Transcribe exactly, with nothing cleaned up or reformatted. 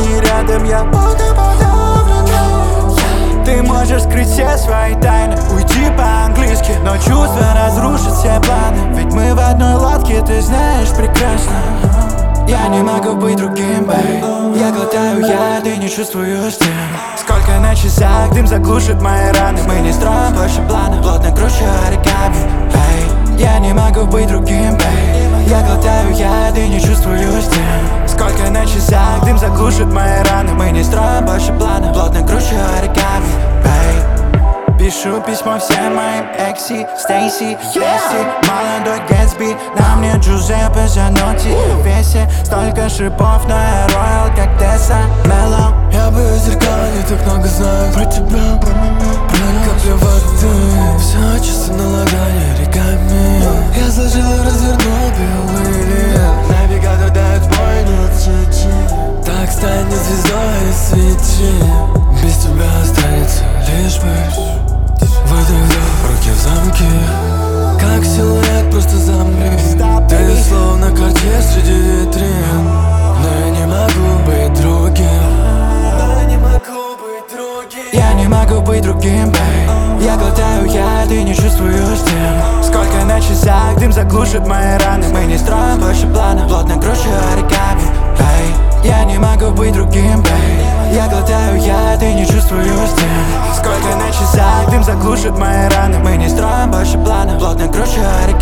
не рядом, я будто подавлен. Ты можешь скрыть все свои тайны, уйти по-английски, но чувства разрушат все планы. Ведь мы в одной лодке, ты знаешь прекрасно. Я не могу быть другим, бэй. Я глотаю яд и не чувствую стен. Сколько на часах дым заглушит мои раны. Мы не строим больше планы, плотно кручу оригами, бэй. Я не могу быть другим, бэй. Я глотаю яд и не чувствую стен. Сколько на часах дым заглушит мои раны. Мы не строим больше планы, плотно кручу оригами, бэй. Пишу письмо всем моим экси, Стейси, Лесси, молодой Гэтсби. На мне Джузеппе Занотти. В весе столько шипов, но я роял, как Тесса Меллоу. Я боюсь зеркала, не так много знаю про тебя. Капля воды, все чисто на ладони реками. Я сложил и развернул белый лист. Навигатор дает бой, но отсечи. Так стань звездой и свети. Без тебя останется лишь пыль. Выдох, руки в замке. Как силуэт, просто замри. Ты словно картье среди витрин. Но я не могу быть другим. Я не могу быть другим, бэй. Я глотаю яд и не чувствую стен. Сколько на часах дым заглушит мои раны. Мы не строим больше планы, плотно кручу оригами, бэй. Я не могу быть другим, бэй. Я глотаю яд и не чувствую стен. Сколько на часах дым заглушит мои раны. Мы не строим больше планы, плотно кручу оригами.